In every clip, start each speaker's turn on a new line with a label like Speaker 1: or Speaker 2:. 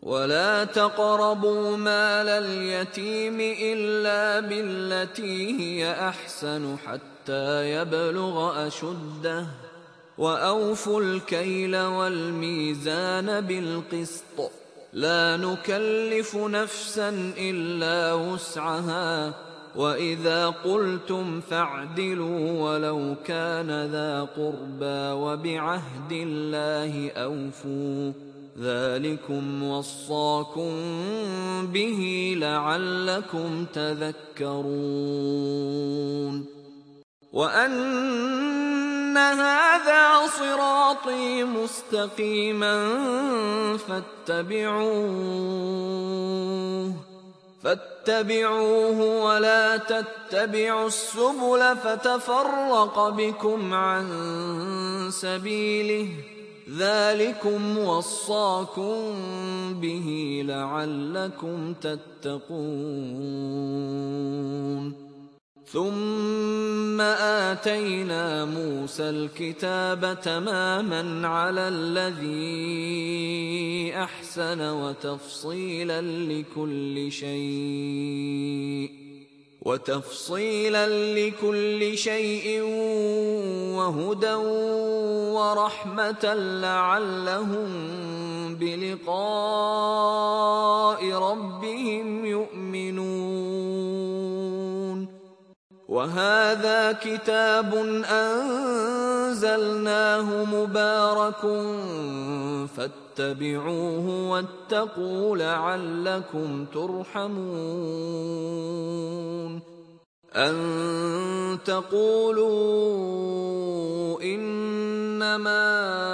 Speaker 1: ولا تقربوا مال اليتيم إلا بالتي هي أحسن حتى يبلغ أشده وأوفوا الكيل والميزان بالقسط لا نكلف نفسا إلا وسعها وإذا قلتم فاعدلوا ولو كان ذا قربى وبعهد الله أوفوا ذلكم وصاكم به لعلكم تذكرون وأن هذا صراطي مستقيما فاتبعوه ولا تتبعوا السبل فتفرق بكم عن سبيله ذلكم وصاكم به لعلكم تتقون ثم آتينا موسى الكتاب تماما على الذي أحسن وتفصيلا لكل شيء وهدى ورحمة لعلهم بلقاء ربهم يؤمنون وهذا كتاب أنزلناه مبارك فاتبعوه واتقوا لعلكم ترحمون أن تقولوا إنما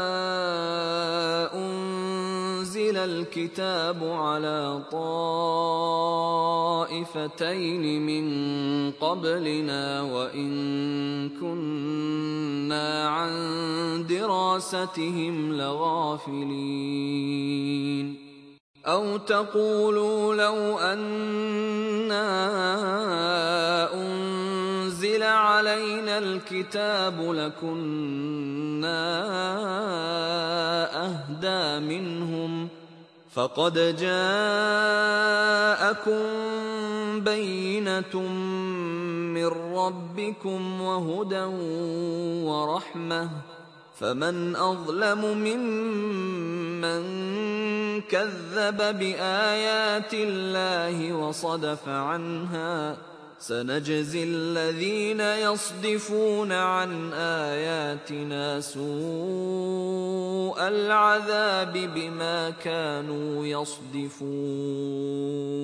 Speaker 1: أنزل الكتاب على طائفتين من قبلنا وإن كنا عن دراستهم لغافلين أو تقولوا لو أنا أنزل علينا الكتاب لكنا أهدى منهم فقد جاءكم بينة من ربكم وهدى ورحمة فمن أظلم ممن كذب بآيات الله وصدف عنها سنجزي الذين يصدفون عن آياتنا سوء العذاب بما كانوا يصدفون